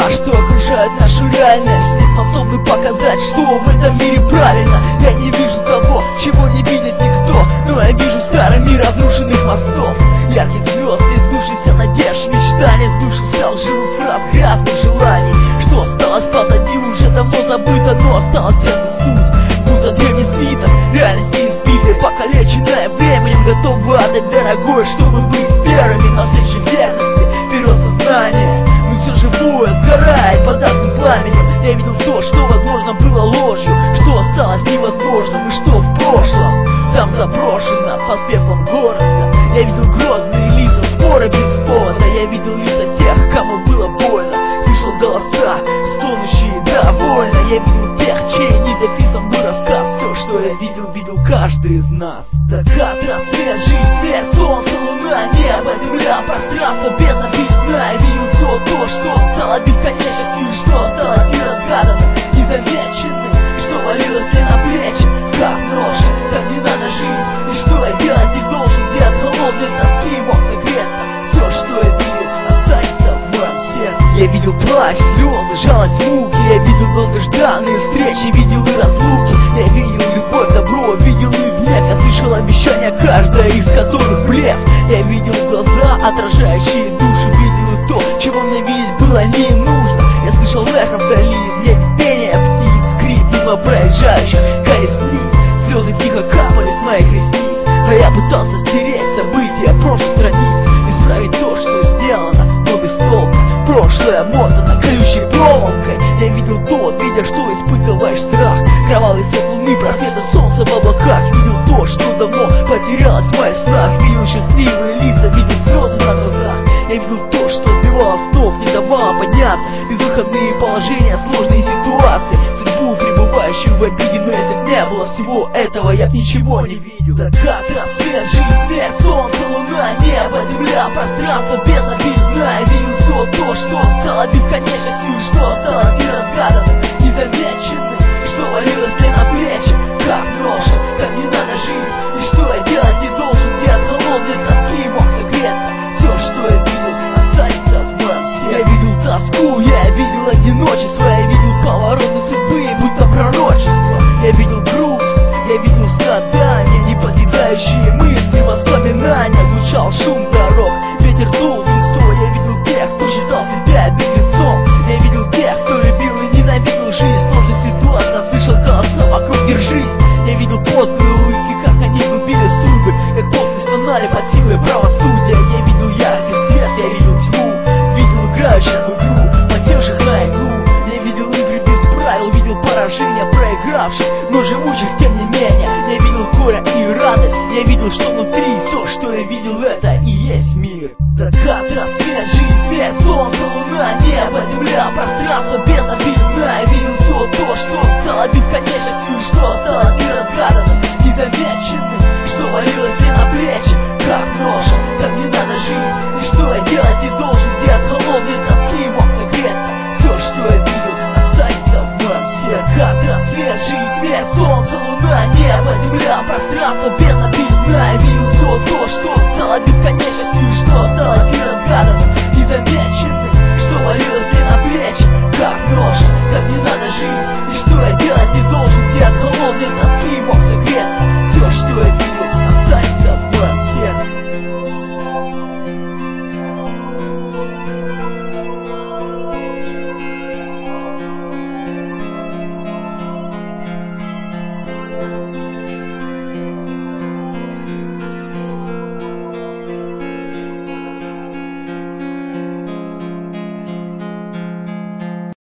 Зла, что окружает нашу реальность, не способны показать, что в этом мире правильно. Я не вижу того, чего не видит никто, но я вижу старый мир разрушенных мостов, ярких звезд, не сбывшихся надежд, мечтаний, сбывшихся лживых фраз, грязных желаний. Что осталось позади, уже давно забыто, но осталось сердце суть, будто древний свиток реальности избитой, покалеченная временем, готова отдать дорогое, чтобы быть первыми на встрече верности. Вперед сознание, но все живое сгорает под адским пламенем. Я видел то, что возможно было ложью, что осталось невозможным и что в прошлом там заброшено под пеплом города. Я видел грозные лица, споры без повода. Я видел лица тех, кому было больно, слышал голоса, стонущие довольно. Я видел тех, чей недописан был рассказ. Все, что я видел, видел каждый из нас. Закат, рассвет, жизнь, свет, солнце, луна, небо, земля, пространство, бездна, весна. Я видел все то, что стало бесконечностью, и что осталось неразгаданным, незамеченным, что валилось мне на плечи, как нож, так не надо жить. И что я делать не должен, где от холодной тоски мог согреться. Все, что я видел, останется в моем сердце. Я видел плач, слезы, жалость, муки. Я видел долгожданные встречи, видел и разлуки. Я видел любовь, добро, видел и гнев. Я слышал обещания, каждая из которых блеф. Я видел глаза, отражающие душу. Видел и то, чего мне видеть было не нужно. Я слышал эхо вдали, небе пение птиц, скрип мимо проезжающих колесниц. Слезы тихо капали с моих ресниц, а я пытался стереть события прошлых страниц, исправить то, что сделано, но без толка. Прошлое мотано колючей проволокой. Я видел то, видя, что испытываешь страх. Кровавый свет луны, просвета солнца в облаках. Видел то, что давно потерялось в моих снах. Видел счастливые лица, видел слезы на глазах. Я видел то, что сбивало с ног, не давало подняться. Безвыходные положения, сложные ситуации, судьбу, пребывающую в обиде. Но если б не было всего этого, я б ничего не видел. Закат, рассвет, жизнь, свет, солнце, луна, небо, земля, пространство, бездна, весна. Я видел все то, что стало бесконечностью, что осталось неразгаданным, незамеченным, что валилось мне на плечи, как нож, как не надо жить. И что я делать не должен, где от холодной тоски мог согреться. Все, что я видел, останется в моем сердце. Я видел тоску, я видел одиночество, я видел повороты судьбы, будто пророчество. Я видел грусть, я видел страдания, не покидающие мысли, воспоминания. Звучал шум дорог, ветер дул в лицо. Я видел тех, кто считал себя беглецом. Я видел тех, кто любил и ненавидел жизнь. Сложная ситуация, слышал голоса вокруг, держись. Я видел поздние улыбки, как они губили судьбы, как после стонали под силой правосудия. Я видел яркий свет, я видел тьму, видел играющих в игру, посевших на иглу. Я видел игры без правил, видел поражения проигравших, но живучих тем не менее. Я видел горе и радость, я видел, что внутри все, что я видел, это и есть мир. Закат, рассвет, жизнь, свет, солнце, луна, небо, земля, пространство, бездна, весна. Я видел все то, что стало бесконечностью, что осталось неразгаданным,